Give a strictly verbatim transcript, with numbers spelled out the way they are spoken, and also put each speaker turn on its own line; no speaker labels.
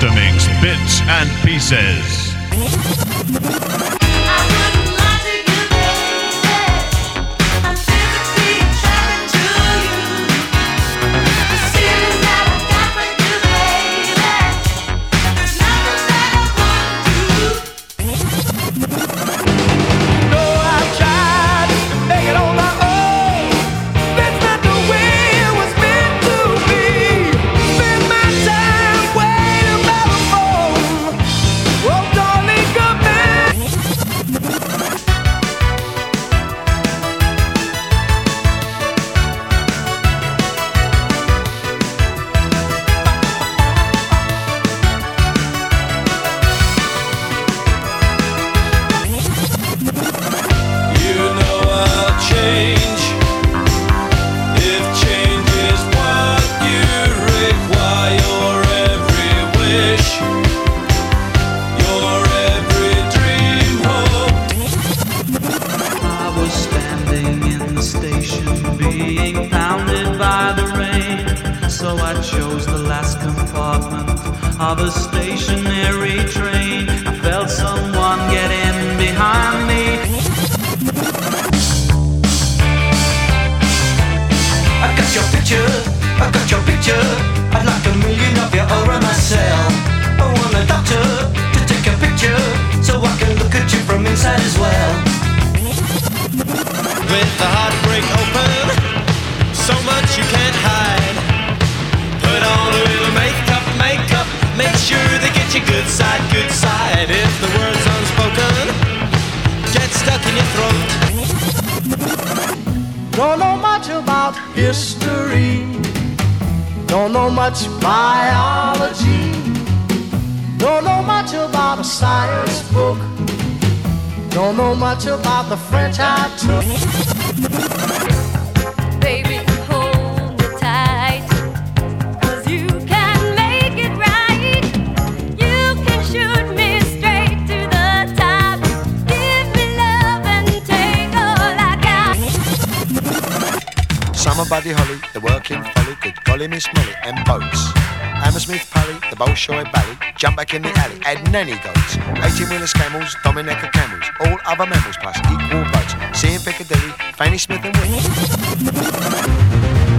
Master Mix Bits and Pieces.
Of a stationary train, I felt someone get in behind me. I got your picture, I got your picture. I'd like a million of you over my cell. I want a doctor to take a picture so I can look at you from inside as well. With the heartbreak open, so much you can't hide. Put on a little makeup, makeup. Make sure they get you good side, good side. If the words unspoken get stuck in your throat.
Don't know much about history. Don't know much biology. Don't know much about a science book. Don't know much about the French I took.
Baby, hold me tight, 'cause you can make it right. You can shoot me straight to the top. Give me love and take all I got.
Summer Buddy Holly, the working folly, good golly Miss Molly, and boats. Hammersmith Pally, the Bolshoi Bally, jump back in the alley, add nanny goats. eighteen-wheelers, camels, Dominica camels, all other mammals plus equal boats. See in Piccadilly, Fanny Smith and Willie.